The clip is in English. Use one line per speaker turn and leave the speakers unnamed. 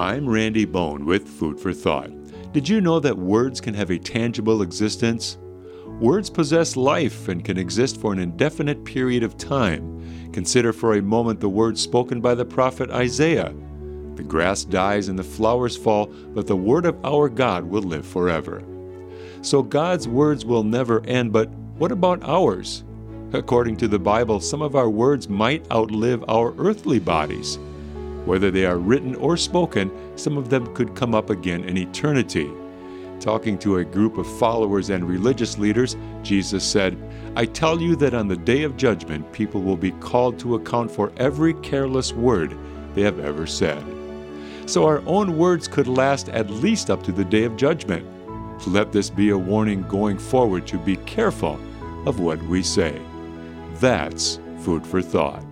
I'm Randy Bone with Food for Thought. Did you know that words can have a tangible existence? Words possess life and can exist for an indefinite period of time. Consider for a moment the words spoken by the prophet Isaiah. The grass dies and the flowers fall, but the word of our God will live forever. So God's words will never end, but what about ours? According to the Bible, some of our words might outlive our earthly bodies. Whether they are written or spoken, some of them could come up again in eternity. Talking to a group of followers and religious leaders, Jesus said, "I tell you that on the day of judgment, people will be called to account for every careless word they have ever said." So our own words could last at least up to the day of judgment. Let this be a warning going forward to be careful of what we say. That's food for thought.